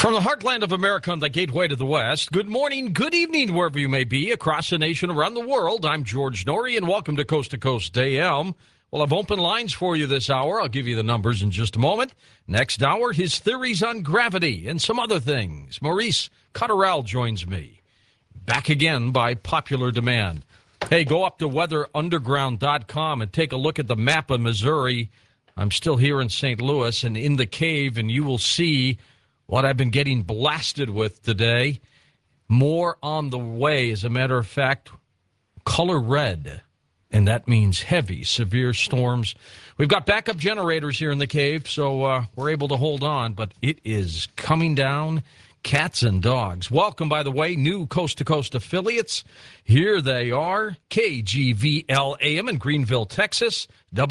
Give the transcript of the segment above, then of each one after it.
From the heartland of America on the gateway to the West, good morning, good evening, wherever you may be, across the nation, around the world. I'm George Norrie, and welcome to Coast AM. We'll have open lines for you this hour. I'll give you the numbers in just a moment. Next hour, his theories on gravity and some other things. Maurice Cotterell joins me. Back again by popular demand. Hey, go up to weatherunderground.com and take a look at the map of Missouri. I'm still here in St. Louis and in the cave, and you will see what I've been getting blasted with today. More on the way. As a matter of fact, color red, and that means heavy, severe storms. We've got backup generators here in the cave, so we're able to hold on, but it is coming down. Cats and dogs. Welcome, by the way, new Coast to Coast affiliates. Here they are, KGVL-AM in Greenville, Texas,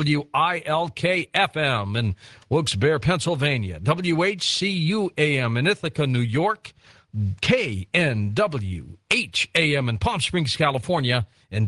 WILK-FM in Wilkes-Barre, Pennsylvania, WHCU-AM in Ithaca, New York, KNWH-AM in Palm Springs, California, and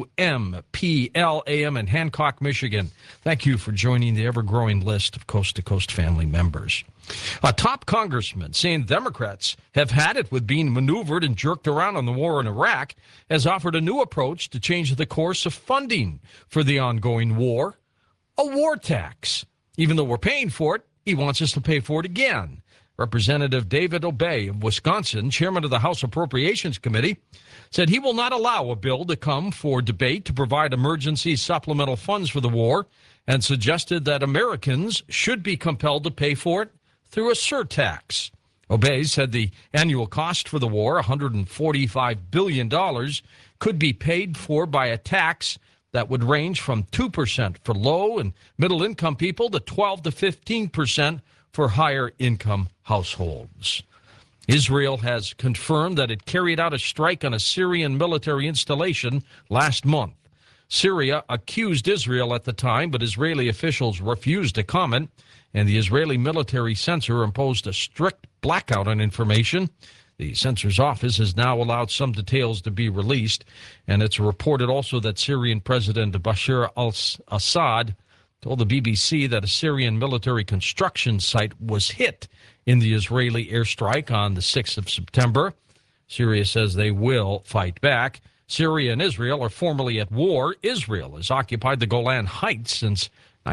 WMPL-AM in Hancock, Michigan. Thank you for joining the ever-growing list of Coast to Coast family members. A top congressman saying Democrats have had it with being maneuvered and jerked around on the war in Iraq has offered a new approach to change the course of funding for the ongoing war, a war tax. Even though we're paying for it, he wants us to pay for it again. Representative David Obey of Wisconsin, chairman of the House Appropriations Committee, said he will not allow a bill to come for debate to provide emergency supplemental funds for the war and suggested that Americans should be compelled to pay for it through a surtax. Obey said the annual cost for the war, $145 billion, could be paid for by a tax that would range from 2% for low and middle income people to 12 to 15% for higher income households. Israel has confirmed that it carried out a strike on a Syrian military installation last month. Syria accused Israel at the time, but Israeli officials refused to comment, and the Israeli military censor imposed a strict blackout on information. The censor's office has now allowed some details to be released, and it's reported also that Syrian President Bashar al-Assad told the BBC that a Syrian military construction site was hit in the Israeli airstrike on the 6th of September. Syria says they will fight back. Syria and Israel are formally at war. Israel has occupied the Golan Heights since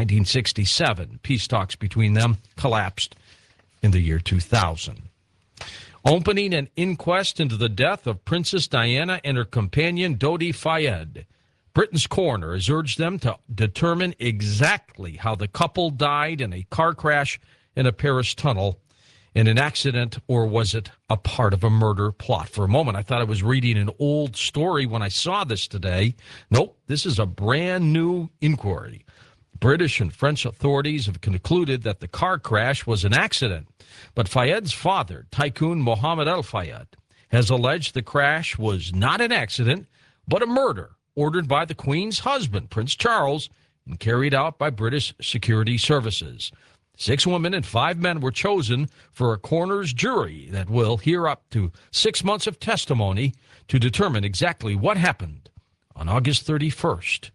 1967. Peace talks between them collapsed in the year 2000. Opening an inquest into the death of Princess Diana and her companion Dodi Fayed. Britain's coroner has urged them to determine exactly how the couple died in a car crash in a Paris tunnel, in an accident, or was it a part of a murder plot? For a moment, I thought I was reading an old story when I saw this today. Nope, this is a brand new inquiry. British and French authorities have concluded that the car crash was an accident, but Fayed's father, Tycoon Mohammed Al Fayed, has alleged the crash was not an accident, but a murder ordered by the Queen's husband, Prince Charles, and carried out by British security services. 6 women and 5 men were chosen for a coroner's jury that will hear up to 6 months of testimony to determine exactly what happened on August 31st,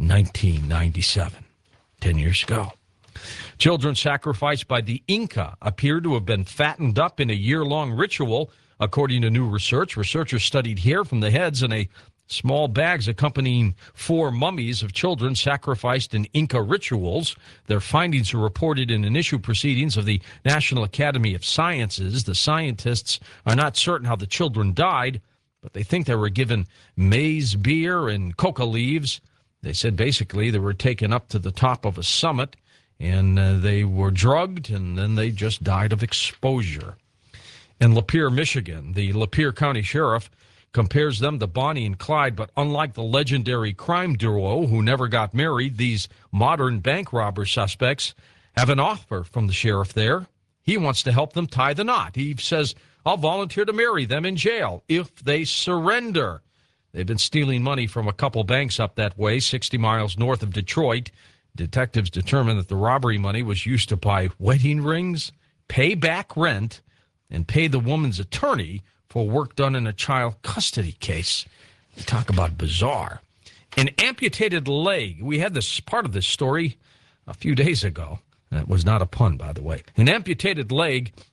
1997, 10 years ago. Children sacrificed by the Inca appear to have been fattened up in a year-long ritual, according to new research. Researchers studied hair from the heads in a small bags accompanying 4 mummies of children sacrificed in Inca rituals. Their findings are reported in initial proceedings of the National Academy of Sciences. The scientists are not certain how the children died, but they think they were given maize beer and coca leaves. They said basically they were taken up to the top of a summit, and they were drugged, and then they just died of exposure. In Lapeer, Michigan, the Lapeer County Sheriff compares them to Bonnie and Clyde, but unlike the legendary crime duo who never got married, these modern bank robber suspects have an offer from the sheriff there. He wants to help them tie the knot. He says, I'll volunteer to marry them in jail if they surrender. They've been stealing money from a couple banks up that way, 60 miles north of Detroit. Detectives determined that the robbery money was used to buy wedding rings, pay back rent, and pay the woman's attorney for work done in a child custody case. You talk about bizarre. An amputated leg. We had this part of this story a few days ago. That was not a pun, by the way. An amputated leg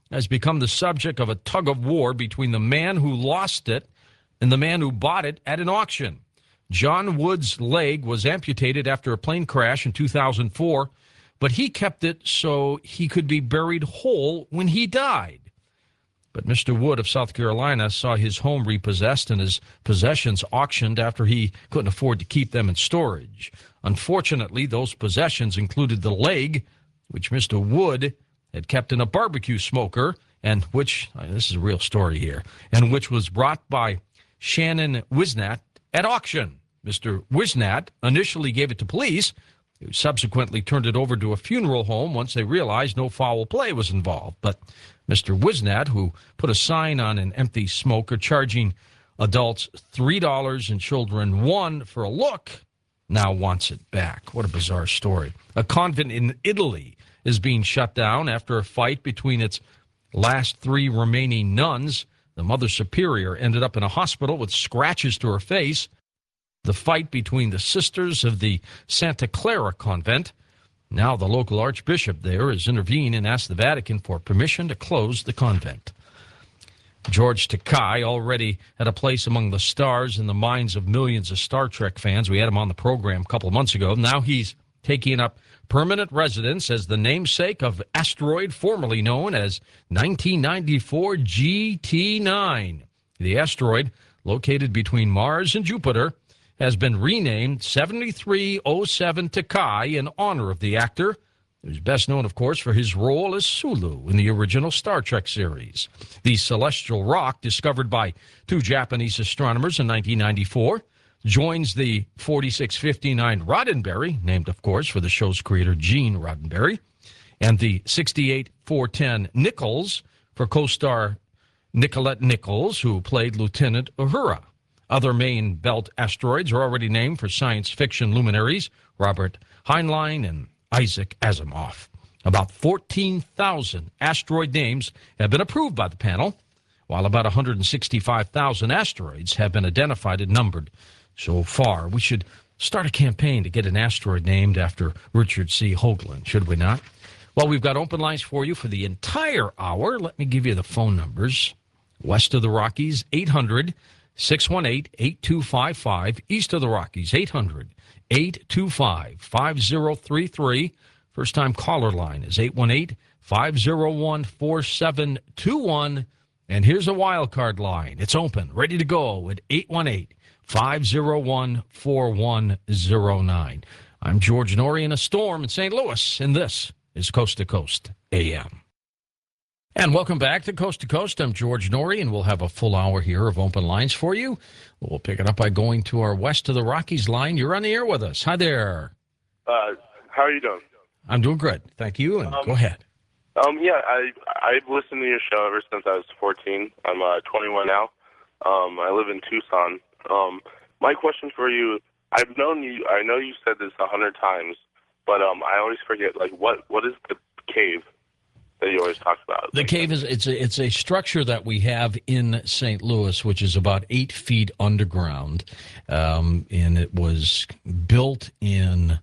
has become the subject of a tug of war between the man who lost it and the man who bought it at an auction. John Wood's leg was amputated after a plane crash in 2004, but he kept it so he could be buried whole when he died. But Mr. Wood of South Carolina saw his home repossessed and his possessions auctioned after he couldn't afford to keep them in storage. Unfortunately, those possessions included the leg, which Mr. Wood had kept in a barbecue smoker, and which, this is a real story here, and which was brought by Shannon Wisnat at auction. Mr. Wisnat initially gave it to police, who subsequently turned it over to a funeral home once they realized no foul play was involved. But Mr. Wisnat, who put a sign on an empty smoker charging adults $3 and children $1 for a look, now wants it back. What a bizarre story. A convent in Italy is being shut down after a fight between its last 3 remaining nuns. The Mother Superior ended up in a hospital with scratches to her face. The fight between the sisters of the Santa Clara convent. Now the local archbishop there has intervened and asked the Vatican for permission to close the convent. George Takei already had a place among the stars in the minds of millions of Star Trek fans. We had him on the program a couple of months ago. Now he's taking up permanent residence as the namesake of asteroid formerly known as 1994 GT9. The asteroid, located between Mars and Jupiter, has been renamed 7307 Takei in honor of the actor, who's best known, of course, for his role as Sulu in the original Star Trek series. The celestial rock, discovered by 2 Japanese astronomers in 1994, joins the 4659 Roddenberry, named, of course, for the show's creator, Gene Roddenberry, and the 68410 Nichols for co-star Nicolette Nichols, who played Lieutenant Uhura. Other main belt asteroids are already named for science fiction luminaries Robert Heinlein and Isaac Asimov. About 14,000 asteroid names have been approved by the panel, while about 165,000 asteroids have been identified and numbered so far. We should start a campaign to get an asteroid named after Richard C. Hoagland, should we not? Well, we've got open lines for you for the entire hour. Let me give you the phone numbers. West of the Rockies, 800-618-8255. East of the Rockies, 800-825-5033. First-time caller line is 818-501-4721. And here's a wild card line. It's open, ready to go at 818-501-4109. I'm George Noory in a storm in St. Louis, and this is Coast to Coast AM. And welcome back to Coast to Coast. I'm George Noory, and we'll have a full hour here of open lines for you. We'll pick it up by going to our West of the Rockies line. You're on the air with us. Hi there. How are you doing? I'm doing good. Thank you, and go ahead. Yeah, I've listened to your show ever since I was 14. I'm 21 now. I live in Tucson. My question for you, I know you said this 100 times, but I always forget, like, what is the cave that you always talk about? The cave is it's a structure that we have in St. Louis, which is about 8 feet underground, and it was built in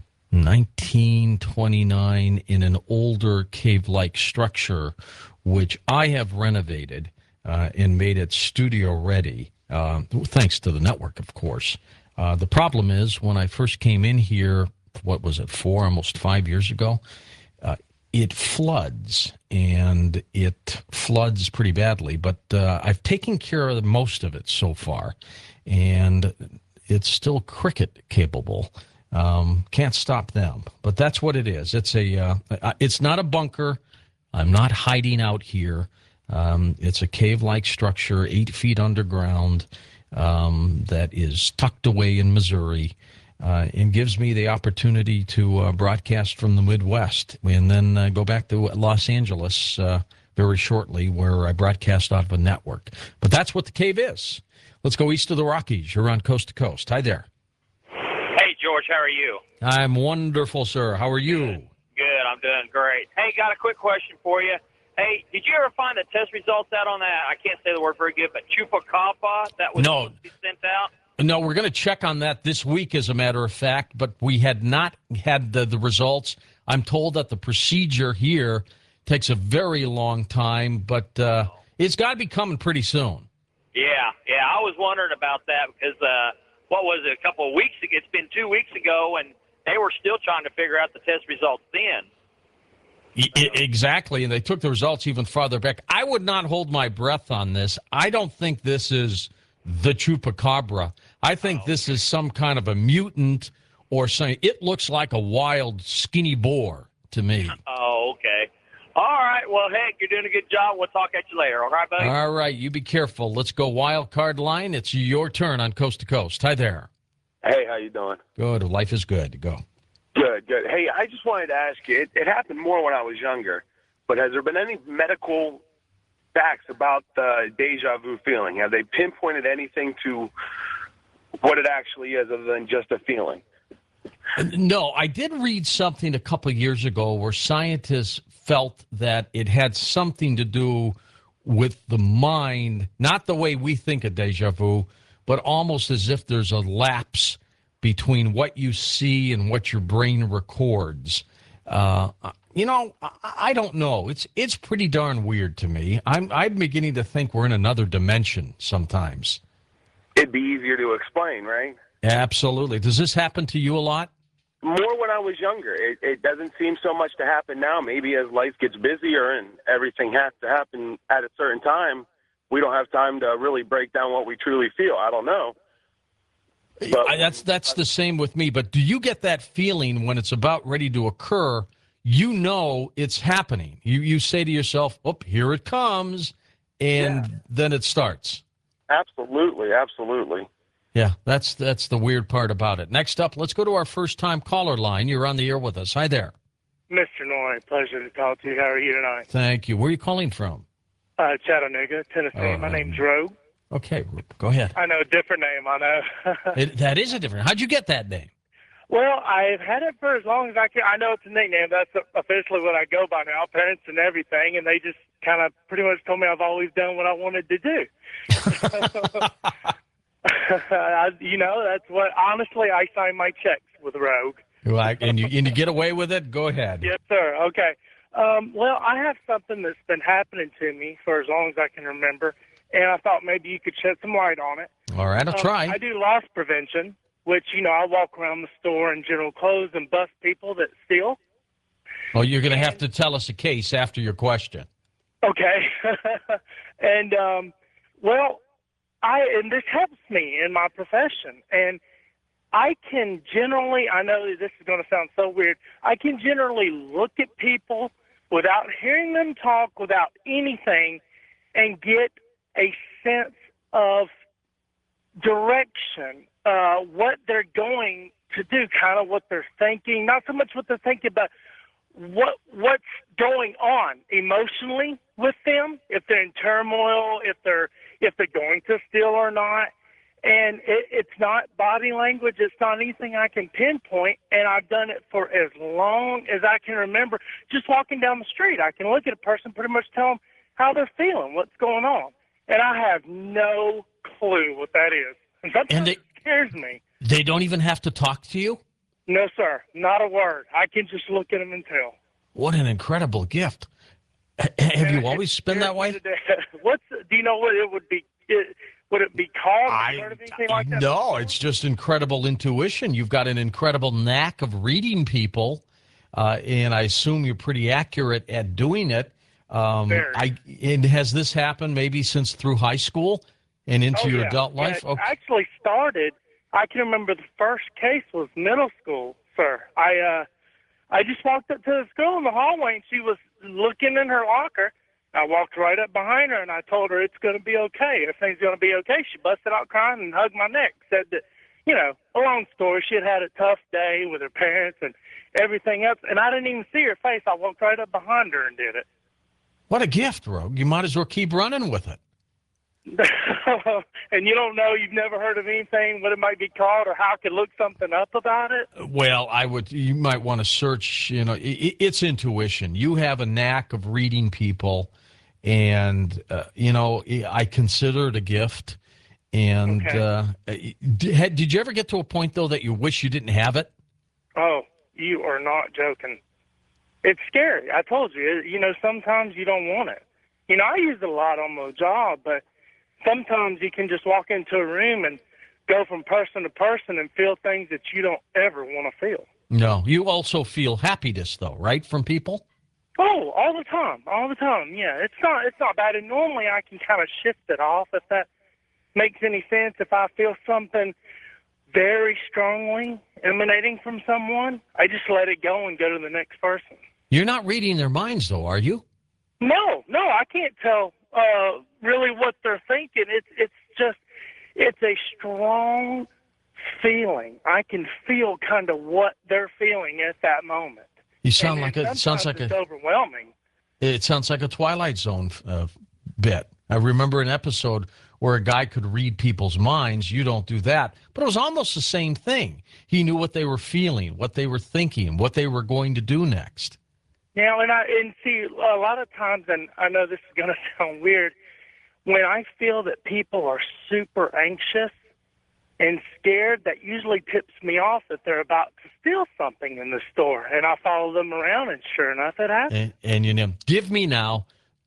1929 in an older cave-like structure, which I have renovated and made it studio-ready, thanks to the network, of course. The problem is, when I first came in here, what was it, almost 5 years ago, it floods, and it floods pretty badly, but I've taken care of most of it so far, and it's still cricket capable. Can't stop them, but that's what it is. It's not a bunker. I'm not hiding out here. It's a cave-like structure, 8 feet underground, that is tucked away in Missouri, and gives me the opportunity to broadcast from the Midwest and then go back to Los Angeles very shortly, where I broadcast out of a network. But that's what the cave is. Let's go east of the Rockies. You're on Coast to Coast. Hi there. Hey, George, how are you? I'm wonderful, sir. How are you? Good, I'm doing great. Hey, got a quick question for you. Hey, did you ever find the test results out on that? I can't say the word very good, but Chupacabra that was supposed to be sent out? No, we're going to check on that this week, as a matter of fact, but we had not had the results. I'm told that the procedure here Takes a very long time, but it's got to be coming pretty soon. Yeah. I was wondering about that because what was it? A couple of weeks ago? It's been 2 weeks ago, and they were still trying to figure out the test results then. Exactly, and they took the results even farther back. I would not hold my breath on this. I don't think this is the chupacabra. I think this is some kind of a mutant or something. It looks like a wild, skinny boar to me. Oh, okay. All right. Well, heck, you're doing a good job. We'll talk at you later. All right, buddy? All right, you be careful. Let's go wild card line. It's your turn on Coast to Coast. Hi there. Hey, how you doing? Good. Life is good. Go. Good. Hey, I just wanted to ask you, it happened more when I was younger, but has there been any medical facts about the deja vu feeling? Have they pinpointed anything to what it actually is other than just a feeling? No, I did read something a couple of years ago where scientists felt that it had something to do with the mind, not the way we think of deja vu, but almost as if there's a lapse between what you see and what your brain records. I don't know. It's pretty darn weird to me. I'm beginning to think we're in another dimension sometimes. It'd be easier to explain, right? Absolutely. Does this happen to you a lot? More when I was younger. It doesn't seem so much to happen now. Maybe as life gets busier and everything has to happen at a certain time, we don't have time to really break down what we truly feel. I don't know. But That's the same with me. But do you get that feeling when it's about ready to occur? You know it's happening. You say to yourself, "Oh, here it comes," and then it starts. Absolutely. Yeah, that's the weird part about it. Next up, let's go to our first-time caller line. You're on the air with us. Hi there. Mr. Noy, pleasure to talk to you. How are you tonight? Thank you. Where are you calling from? Chattanooga, Tennessee. My name's Rogue. Okay, go ahead. I know a different name, I know. That is a different. How'd you get that name? Well, I've had it for as long as I can. I know it's a nickname. That's officially what I go by now, parents and everything, and they just kind of pretty much told me I've always done what I wanted to do. That's what, honestly, I sign my checks with Rogue. And you get away with it? Go ahead. Yes, sir. Okay. Well, I have something that's been happening to me for as long as I can remember, and I thought maybe you could shed some light on it. All right, I'll try. I do loss prevention, which, I walk around the store in general clothes and bust people that steal. Oh, you're going to have to tell us a case after your question. Okay. And, and this helps me in my profession. And I can generally, I know this is going to sound so weird, I can generally look at people without hearing them talk, without anything, and get a sense of direction, what they're going to do, kind of what they're thinking, not so much what they're thinking, but what's going on emotionally with them, if they're in turmoil, if they're going to steal or not. And it's not body language. It's not anything I can pinpoint. And I've done it for as long as I can remember. Just walking down the street, I can look at a person, pretty much tell them how they're feeling, what's going on. And I have no clue what that is. And sometimes it scares me. They don't even have to talk to you? No, sir. Not a word. I can just look at them and tell. What an incredible gift. Have you always been that way? Do you know what it would be? Would it be called? Anything like that? No, it's just incredible intuition. You've got an incredible knack of reading people, and I assume you're pretty accurate at doing it. And has this happened maybe since through high school and into your adult life? Yeah, it actually started, I can remember the first case was middle school, sir. I just walked up to the school in the hallway, and she was looking in her locker. I walked right up behind her, and I told her it's going to be okay. Everything's going to be okay. She busted out crying and hugged my neck, said that, a long story, she had a tough day with her parents and everything else, and I didn't even see her face. I walked right up behind her and did it. What a gift, Rogue. You might as well keep running with it. And you don't know, you've never heard of anything, what it might be called, or how I could look something up about it? Well, you might want to search, it's intuition. You have a knack of reading people, and, I consider it a gift. And did you ever get to a point, though, that you wish you didn't have it? Oh, you are not joking. It's scary. I told you. You know, sometimes you don't want it. You know, I use it a lot on my job, but sometimes you can just walk into a room and go from person to person and feel things that you don't ever want to feel. No, you also feel happiness, though, right, from people? Oh, all the time, all the time. Yeah, it's not bad. And normally I can kind of shift it off if that makes any sense. If I feel something very strongly emanating from someone, I just let it go and go to the next person. You're not reading their minds, though, are you? No, I can't tell really what they're thinking. It's a strong feeling. I can feel kind of what they're feeling at that moment. You sound like it sounds like it's overwhelming. It sounds like a Twilight Zone bit. I remember an episode where a guy could read people's minds. You don't do that, but it was almost the same thing. He knew what they were feeling, what they were thinking, what they were going to do next. Yeah, and see, a lot of times, and I know this is going to sound weird, when I feel that people are super anxious and scared, that usually tips me off that they're about to steal something in the store, and I follow them around, and sure enough, it happens. And you know, give me now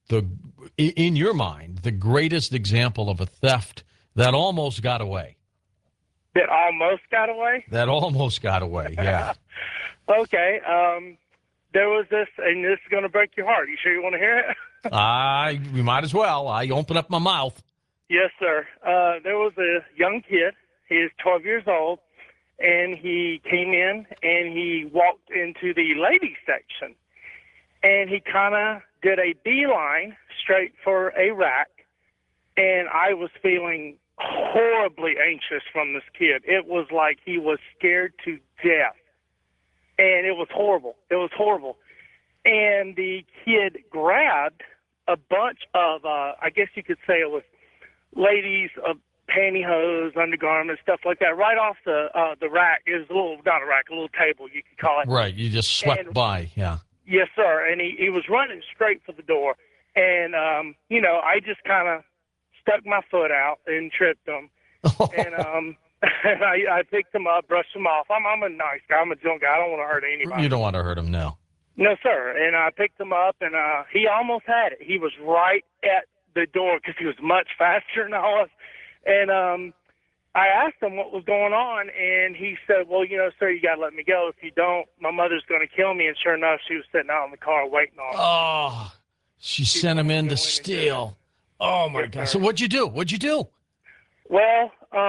in your mind, the greatest example of a theft that almost got away. That almost got away? That almost got away, yeah. Okay, there was this, and this is going to break your heart. You sure you want to hear it? We might as well. I open up my mouth. Yes, sir. There was a young kid. He is 12 years old, and he came in, and he walked into the ladies section, and he kind of did a beeline straight for a rack, and I was feeling horribly anxious from this kid. It was like he was scared to death. And it was horrible. It was horrible. And the kid grabbed a bunch of, I guess you could say it was ladies' pantyhose, undergarments, stuff like that, right off the rack. It was a little, not a rack, a little table, you could call it. Right. You just swept by, yeah. Yes, sir. And he was running straight for the door. And, you know, I just kind of stuck my foot out and tripped him. And, I picked him up, brushed him off. I'm a nice guy. I'm a junk guy. I don't want to hurt anybody. You don't want to hurt him, no. No, sir. And I picked him up, and he almost had it. He was right at the door because he was much faster than I was. And I asked him what was going on, and he said, well, you know, sir, you got to let me go. If you don't, my mother's going to kill me. And sure enough, she was sitting out in the car waiting on me. Oh, she sent him in to steal. Oh, my God. So what'd you do? Well,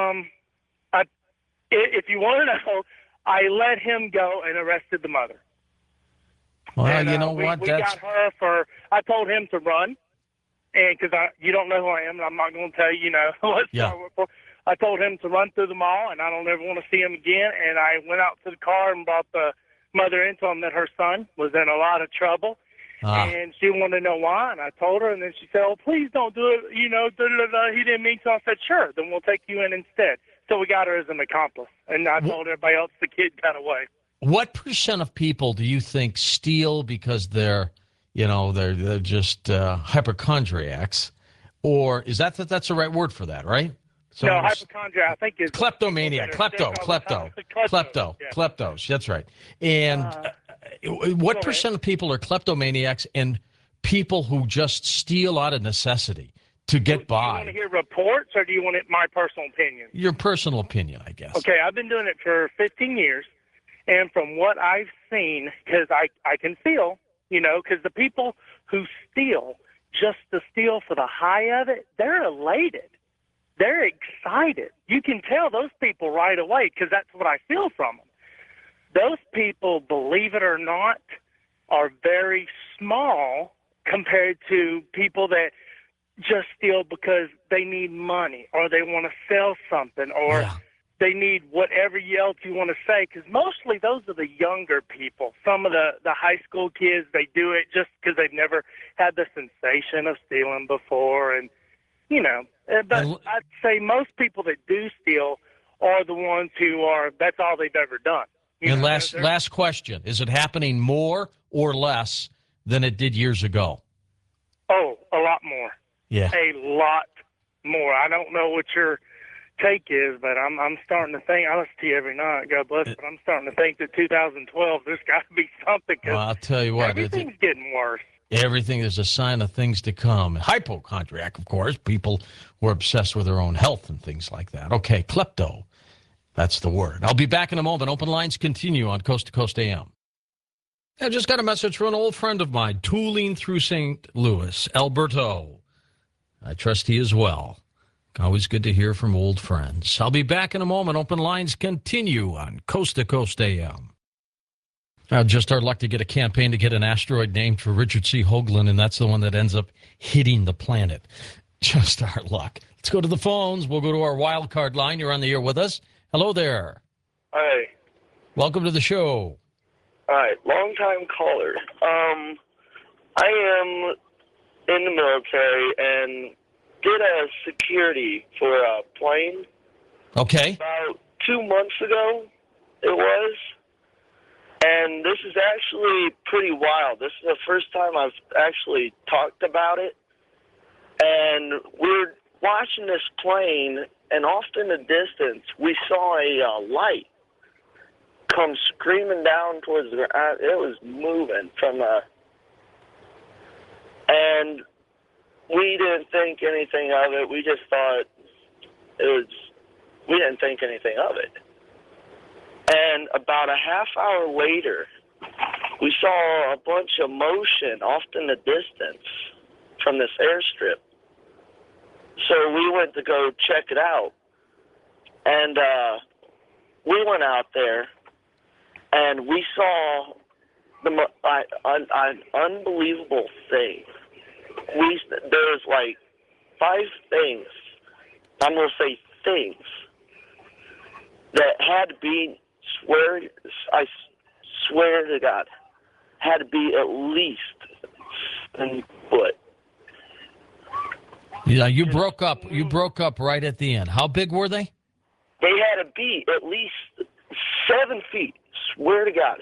if you want to know, I let him go and arrested the mother. Well, and, you know what? We got her for. I told him to run, and because you don't know who I am, and I'm not going to tell you, you know, what Yeah. I work for. I told him to run through the mall, and I don't ever want to see him again. And I went out to the car and brought the mother in, told him that her son was in a lot of trouble. And she wanted to know why, and I told her, and then she said, oh, please don't do it, you know, he didn't mean to. I said, sure, then we'll take you in instead. So we got her as an accomplice, and I told everybody else the kid got away. What percent of people do you think steal because they're just hypochondriacs, or is that's the right word for that, right? So no, hypochondria, I think is kleptomaniac, kleptos. That's right. And what percent of people are kleptomaniacs and people who just steal out of necessity to get by? Do you want to hear reports, or do you want my personal opinion? Your personal opinion, I guess. Okay, I've been doing it for 15 years, and from what I've seen, because I can feel, you know, because the people who steal just to steal for the high of it, they're elated. They're excited. You can tell those people right away because that's what I feel from them. Those people, believe it or not, are very small compared to people that just steal because they need money or they want to sell something or they need whatever else you want to say, because mostly those are the younger people. Some of the high school kids, they do it just because they've never had the sensation of stealing before. And, you know, but I'd say most people that do steal are the ones who are, that's all they've ever done. And last question, is it happening more or less than it did years ago? Oh, a lot more. Yeah. A lot more. I don't know what your take is, but I'm starting to think. I listen to you every night. God bless. But I'm starting to think that 2012 there's got to be something. Well, I'll tell you what. Everything's getting worse. Everything is a sign of things to come. Hypochondriac, of course, people who are obsessed with their own health and things like that. Okay, klepto. That's the word. I'll be back in a moment. Open lines continue on Coast to Coast AM. I just got a message from an old friend of mine, tooling through St. Louis, Alberto. I trust he is well. Always good to hear from old friends. I'll be back in a moment. Open lines continue on Coast to Coast AM. Just our luck to get a campaign to get an asteroid named for Richard C. Hoagland, and that's the one that ends up hitting the planet. Just our luck. Let's go to the phones. We'll go to our wild card line. You're on the air with us. Hello there. Hi. Welcome to the show. Hi. Long-time caller. I am in the military and did a security for a plane. Okay. About 2 months ago, it was. And this is actually pretty wild. This is the first time I've actually talked about it. And we're watching this plane, and off in the distance, we saw a light come screaming down towards the ground. It was moving from and we didn't think anything of it. We just thought we didn't think anything of it. And about a half hour later, we saw a bunch of motion off in the distance from this airstrip. So we went to go check it out. And we went out there, and we saw an unbelievable thing. There's like 5 things, I'm going to say things, that had to be, I swear to God, had to be at least 7 foot. Yeah, you broke up. You broke up right at the end. How big were they? They had to be at least 7 feet, swear to God.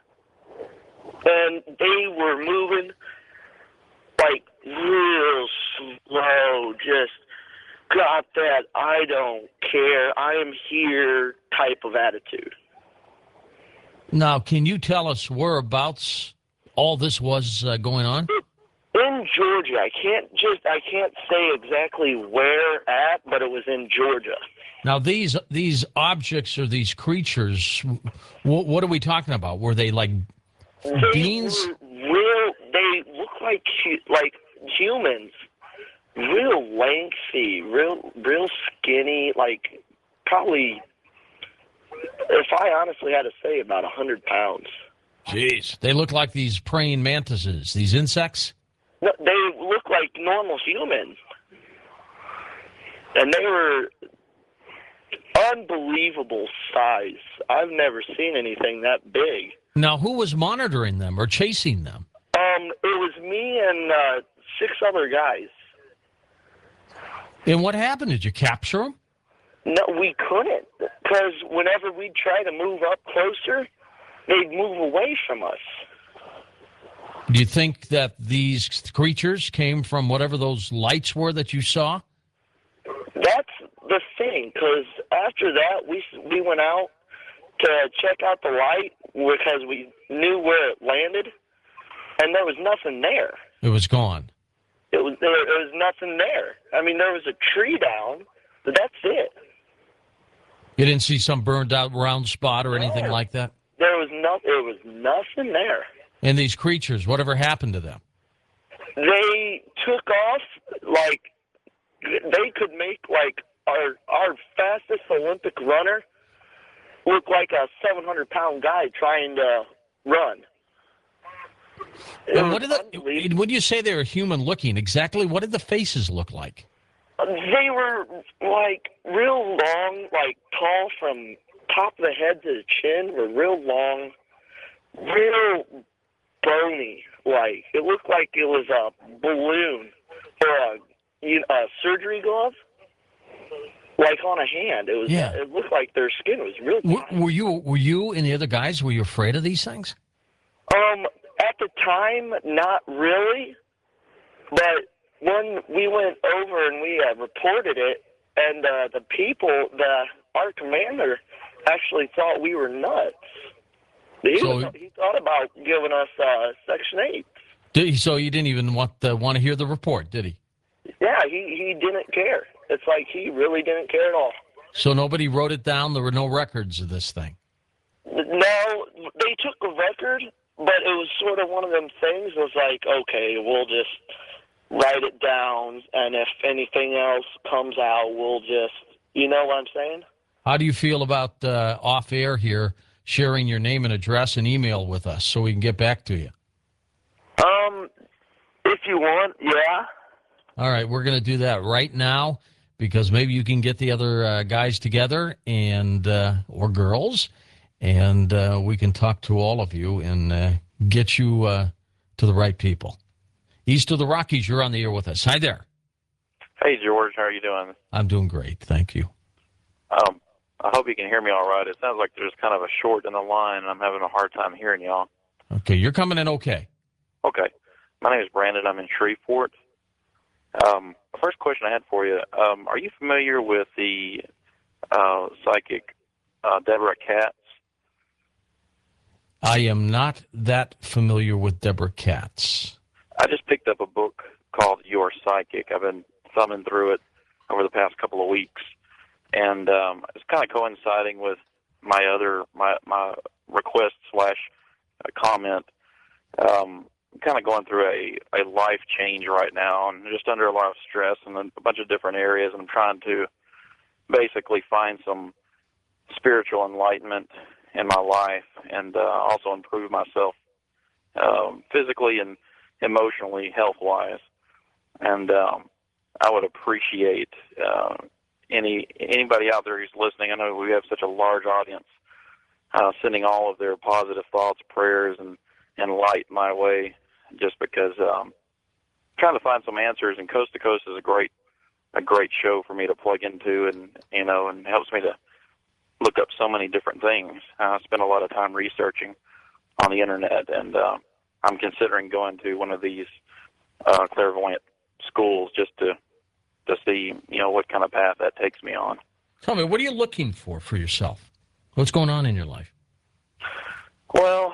And they were moving like real slow, just got that I don't care, I am here type of attitude. Now, can you tell us whereabouts all this was going on? In Georgia. I can't say exactly where at, but it was in Georgia. Now, these objects or these creatures, what are we talking about? Were they like beings? They look like humans. Real lengthy, real skinny, like probably, if I honestly had to say, about 100 pounds. Jeez. They look like these praying mantises, these insects? No, they look like normal humans. And they were unbelievable size. I've never seen anything that big. Now, who was monitoring them or chasing them? It was me and 6 other guys. And what happened? Did you capture them? No, we couldn't, because whenever we'd try to move up closer, they'd move away from us. Do you think that these creatures came from whatever those lights were that you saw? That's the thing, because after that, we went out to check out the light because we knew where it landed, and there was nothing there. It was gone. There was nothing there. I mean, there was a tree down, but that's it. You didn't see some burned out round spot or anything like that? There was nothing there. And these creatures, whatever happened to them? They took off like they could make like our fastest Olympic runner look like a 700-pound guy trying to run. And when you say they were human looking, exactly what did the faces look like? They were like real long, like tall from top of the head to the chin, were real long, real bony. Like it looked like it was a balloon or a surgery glove, like on a hand. It was. Yeah. It looked like their skin was real. Were you and the other guys? Were you afraid of these things? At the time, not really, but when we went over and we reported it, and the people, our commander, actually thought we were nuts. He thought about giving us Section 8. So you didn't even want to hear the report, did he? Yeah, he didn't care. It's like he really didn't care at all. So nobody wrote it down? There were no records of this thing? No, they took a record, but it was sort of one of them things was like, okay, we'll just write it down, and if anything else comes out, we'll just, you know what I'm saying? How do you feel about off air here, sharing your name and address and email with us so we can get back to you? If you want, yeah. All right, we're going to do that right now because maybe you can get the other guys together and or girls, and we can talk to all of you and get you to the right people. East of the Rockies, you're on the air with us. Hi there. Hey, George. How are you doing? I'm doing great. Thank you. I hope you can hear me all right. It sounds like there's kind of a short in the line, and I'm having a hard time hearing y'all. Okay, you're coming in okay. Okay. My name is Brandon. I'm in Shreveport. The first question I had for you, are you familiar with the psychic Deborah Katz? I am not that familiar with Deborah Katz. I just picked up a book called Your Psychic. I've been thumbing through it over the past couple of weeks, and it's kind of coinciding with my request / comment. I'm kind of going through a life change right now, and just under a lot of stress in a bunch of different areas. I'm trying to basically find some spiritual enlightenment in my life, and also improve myself physically and emotionally, health-wise. And I would appreciate anybody out there who's listening. I know we have such a large audience, sending all of their positive thoughts, prayers, and light my way, just because trying to find some answers. And Coast to Coast is a great show for me to plug into, and and helps me to look up so many different things. I spend a lot of time researching on the internet, and I'm considering going to one of these clairvoyant schools just to see what kind of path that takes me on. Tell me, what are you looking for yourself? What's going on in your life? Well,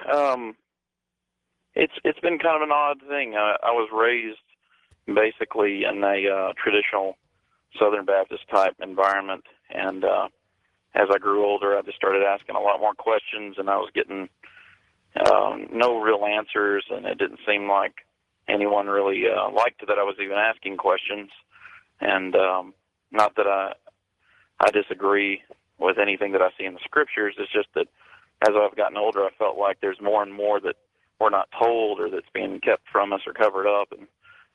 it's been kind of an odd thing. I was raised basically in a traditional Southern Baptist type environment, and as I grew older, I just started asking a lot more questions, and I was getting no real answers, and it didn't seem like anyone really liked that I was even asking questions. And not that I disagree with anything that I see in the scriptures. It's just that as I've gotten older, I felt like there's more and more that we're not told, or that's being kept from us or covered up. And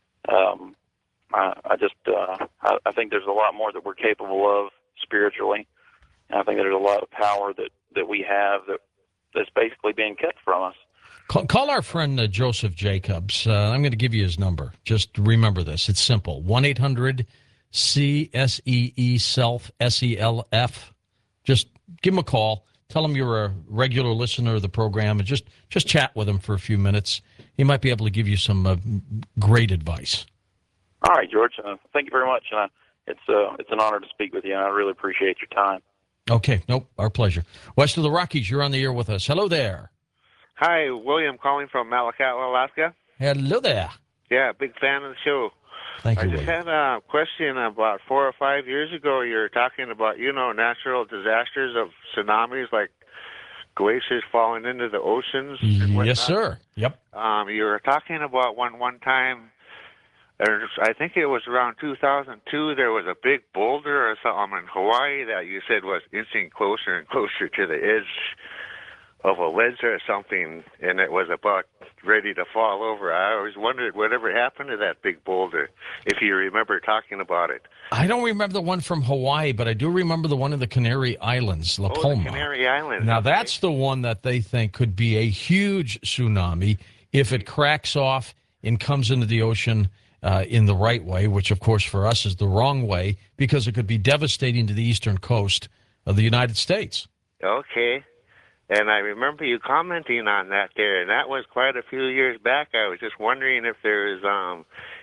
I think there's a lot more that we're capable of spiritually. And I think there's a lot of power that we have that's basically being kept from us. Call our friend Joseph Jacobs. I'm going to give you his number. Just remember this. It's simple. 1-800-CSEE-SELF, S-E-L-F. Just give him a call. Tell him you're a regular listener of the program, and just chat with him for a few minutes. He might be able to give you some great advice. All right, George. Thank you very much. And it's an honor to speak with you, and I really appreciate your time. Okay. Nope. Our pleasure. West of the Rockies, you're on the air with us. Hello there. Hi, William calling from Malakatla, Alaska. Hello there. Yeah, big fan of the show. Thank you, I just had a question. About 4 or 5 years ago, you were talking about, natural disasters of tsunamis, like glaciers falling into the oceans. And whatnot. Yes, sir. Yep. You were talking about one time, I think it was around 2002, there was a big boulder or something in Hawaii that you said was inching closer and closer to the edge of a ledge or something, and it was about ready to fall over. I always wondered whatever happened to that big boulder, if you remember talking about it. I don't remember the one from Hawaii, but I do remember the one in the Canary Islands, La Palma. The Canary Islands. Now, okay. That's the one that they think could be a huge tsunami if it cracks off and comes into the ocean in the right way, which, of course, for us is the wrong way, because it could be devastating to the eastern coast of the United States. Okay. And I remember you commenting on that there, and that was quite a few years back. I was just wondering if there's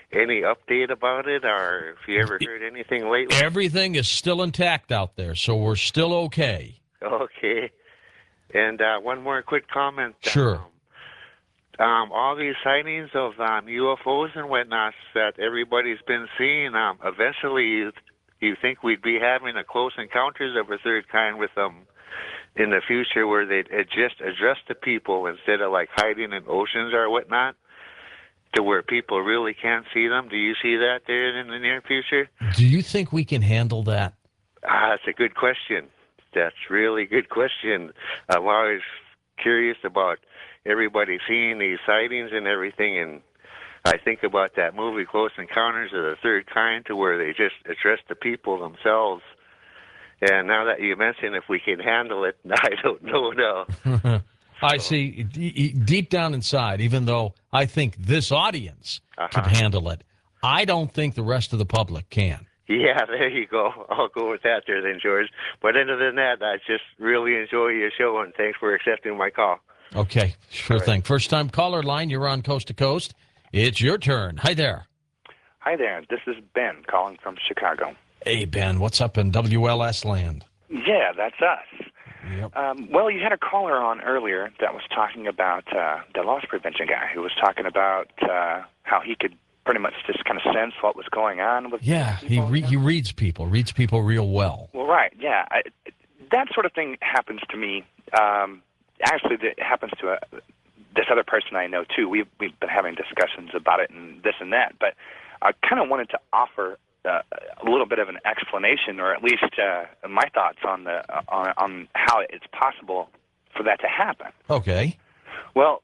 any update about it, or if you ever heard anything lately? Everything is still intact out there, so we're still okay. Okay. And one more quick comment. Sure. All these sightings of UFOs and whatnot that everybody's been seeing, eventually you think we'd be having a close encounters of a third kind with them in the future, where they'd just address the people instead of like hiding in oceans or whatnot, to where people really can't see them. Do you see that there in the near future? Do you think we can handle that? That's a good question. That's really good question. I'm always curious about everybody seeing these sightings and everything, and I think about that movie Close Encounters of the Third Kind, to where they just address the people themselves. And now that you mention if we can handle it, I don't know now. I see. Deep down inside, even though I think this audience can handle it, I don't think the rest of the public can. Yeah, there you go. I'll go with that there then, George. But other than that, I just really enjoy your show, and thanks for accepting my call. Okay, sure thing. First-time caller line, you're on Coast to Coast. It's your turn. Hi there. Hi there. This is Ben calling from Chicago. Hey, Ben, what's up in WLS land? Yeah, that's us. Yep. Well, you had a caller on earlier that was talking about the loss prevention guy who was talking about how he could pretty much just kind of sense what was going on with people. he reads people real well. Well, right, yeah. That sort of thing happens to me. Actually, it happens to this other person I know, too. We've been having discussions about it and this and that, but I kind of wanted to offer a little bit of an explanation, or at least my thoughts on how it's possible for that to happen. Okay. Well,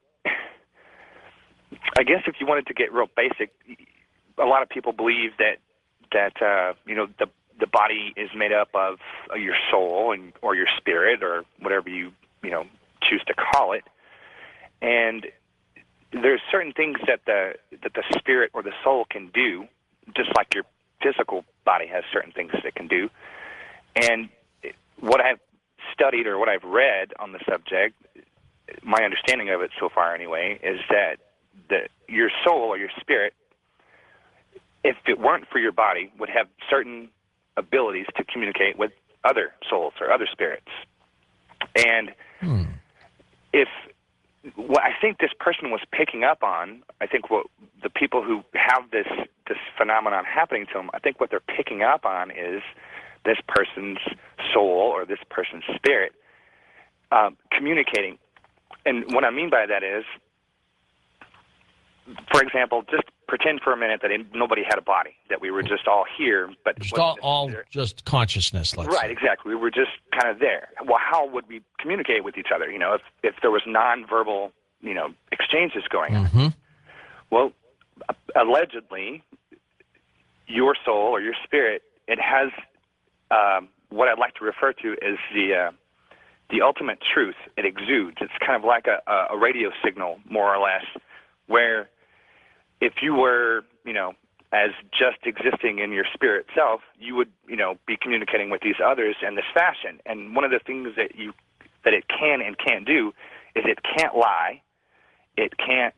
I guess if you wanted to get real basic, a lot of people believe that the body is made up of your soul or your spirit, or whatever you choose to call it, and there's certain things that the spirit or the soul can do, just like your physical body has certain things it can do. And what I've studied, or what I've read on the subject, my understanding of it so far anyway, is that your soul or your spirit, if it weren't for your body, would have certain abilities to communicate with other souls or other spirits. And if what I think this person was picking up on, I think what the people who have this phenomenon happening to them, I think what they're picking up on is this person's soul or this person's spirit communicating. And what I mean by that is, for example, just pretend for a minute that nobody had a body, that we were just all here, but just all just consciousness. Let's right, say. Exactly. We were just kind of there. Well, how would we communicate with each other? If there was nonverbal, exchanges going on. Well, allegedly, your soul or your spirit, it has what I'd like to refer to as the ultimate truth. It exudes. It's kind of like a radio signal, more or less, where if you were, as just existing in your spirit self, you would, be communicating with these others in this fashion. And one of the things that it can and can't do is it can't lie. It can't,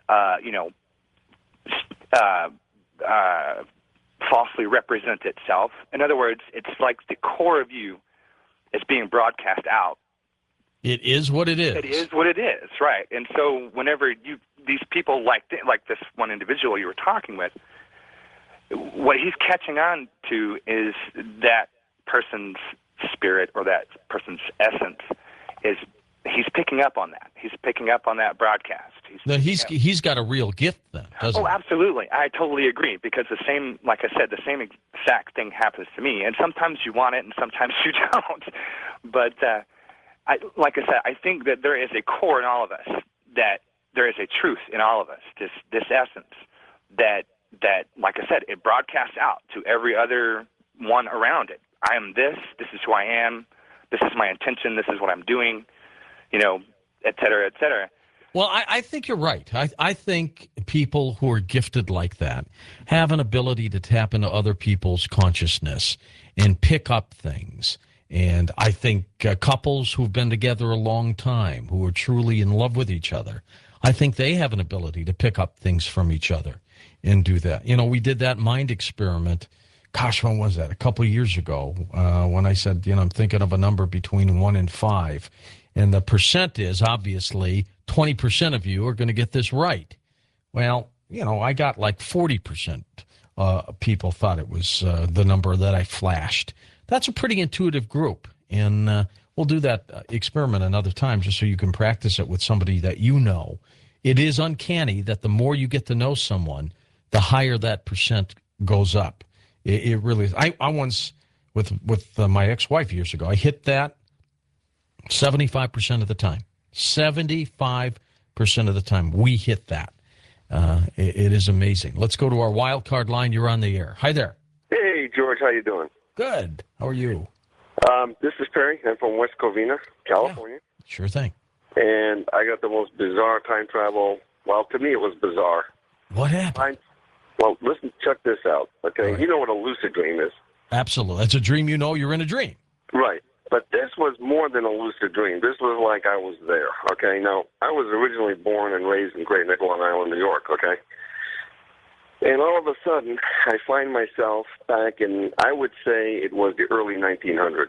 falsely represent itself. In other words, it's like the core of you is being broadcast out. It is what it is. It is what it is, right. And so whenever these people like this one individual you were talking with, what he's catching on to is that person's spirit or that person's essence is he's picking up on that. He's picking up on that broadcast. He's got a real gift then, doesn't he? Oh, absolutely. I totally agree, because the same, like I said, the same exact thing happens to me. And sometimes you want it and sometimes you don't. But like I said, I think that there is a core in all of us, that there is a truth in all of us, this essence that, like I said, it broadcasts out to every other one around it. I am this is who I am, this is my intention, this is what I'm doing, et cetera, et cetera. Well, I think you're right. I think people who are gifted like that have an ability to tap into other people's consciousness and pick up things. And I think couples who've been together a long time, who are truly in love with each other, I think they have an ability to pick up things from each other. and do that. You know, we did that mind experiment. Gosh, when was that? A couple of years ago, when I said, I'm thinking of a number between 1 and 5. And the percent is, obviously, 20% of you are going to get this right. Well, I got like 40% people thought it was the number that I flashed. That's a pretty intuitive group. And we'll do that experiment another time just so you can practice it with somebody that you know. It is uncanny that the more you get to know someone, the higher that percent goes up. It really is. I once, with my ex-wife years ago, I hit that 75% of the time. 75% of the time we hit that. It is amazing. Let's go to our wild card line. You're on the air. Hi there. Hey, George. How you doing? Good. How are you? This is Perry. I'm from West Covina, California. Yeah, sure thing. And I got the most bizarre time travel. Well, to me, it was bizarre. What happened? Well, listen, check this out, okay? Right. You know what a lucid dream is. Absolutely. It's a dream you're in a dream. Right. But this was more than a lucid dream. This was like I was there, okay? Now, I was originally born and raised in Great Neck, Long Island, New York, okay? And all of a sudden, I find myself back in, I would say it was the early 1900s.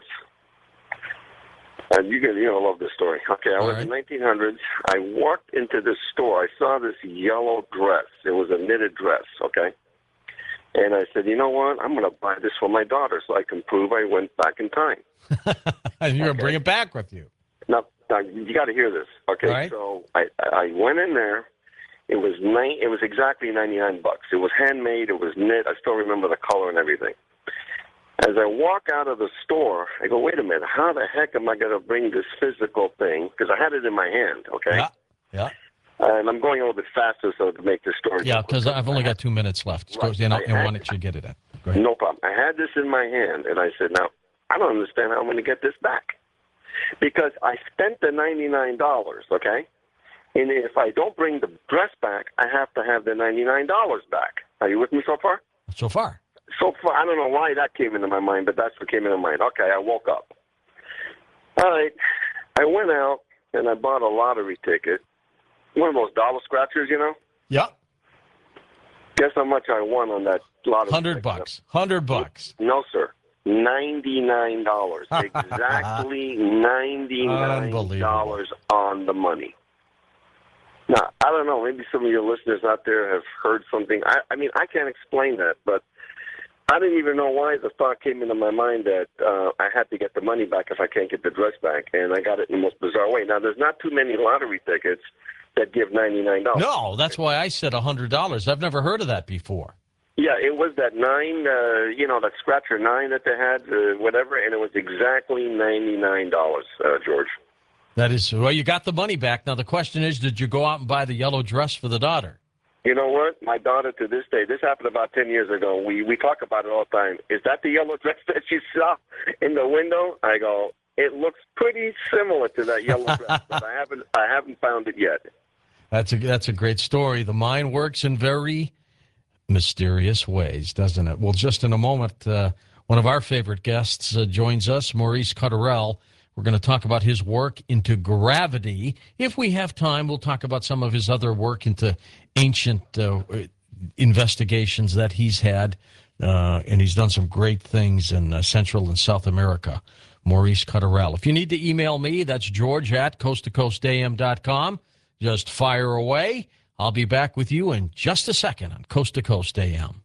And you're love this story. Okay, I was in the 1900s. I walked into this store. I saw this yellow dress. It was a knitted dress, okay? And I said, you know what? I'm going to buy this for my daughter so I can prove I went back in time. And you're going to bring it back with you. Now you got to hear this, okay? Right. So I went in there. It was exactly $99. It was handmade. It was knit. I still remember the color and everything. As I walk out of the store, I go, wait a minute, how the heck am I going to bring this physical thing? Because I had it in my hand, okay? Yeah. And I'm going a little bit faster so to make this story. Yeah, because I've only got 2 minutes left. Right. And I wanted you to get it in. Go ahead. No problem. I had this in my hand, and I said, now, I don't understand how I'm going to get this back. Because I spent the $99, okay? And if I don't bring the dress back, I have to have the $99 back. Are you with me so far? So far. So far, I don't know why that came into my mind, but that's what came into my mind. Okay, I woke up. All right, I went out and I bought a lottery ticket, one of those dollar scratchers, Yeah. Guess how much I won on that lottery $100. ticket? $100. No, sir. $99. Exactly $99 on the money. Now, I don't know. Maybe some of your listeners out there have heard something. I mean, I can't explain that, but I didn't even know why the thought came into my mind that I had to get the money back if I can't get the dress back, and I got it in the most bizarre way. Now, there's not too many lottery tickets that give $99. No, that's why I said $100. I've never heard of that before. Yeah, it was that 9, that scratcher 9 that they had, whatever, and it was exactly $99, George. That is, well, you got the money back. Now, the question is, did you go out and buy the yellow dress for the daughter? You know what? My daughter, to this day, this happened about 10 years ago. We talk about it all the time. Is that the yellow dress that you saw in the window? I go, it looks pretty similar to that yellow dress, but I haven't found it yet. That's a great story. The mind works in very mysterious ways, doesn't it? Well, just in a moment, one of our favorite guests joins us, Maurice Cotterell. We're going to talk about his work into gravity. If we have time, we'll talk about some of his other work into ancient investigations that he's had, and he's done some great things in Central and South America. Maurice Cotterell. If you need to email me, that's george@coasttocoastam.com. Just fire away. I'll be back with you in just a second on Coast to Coast AM.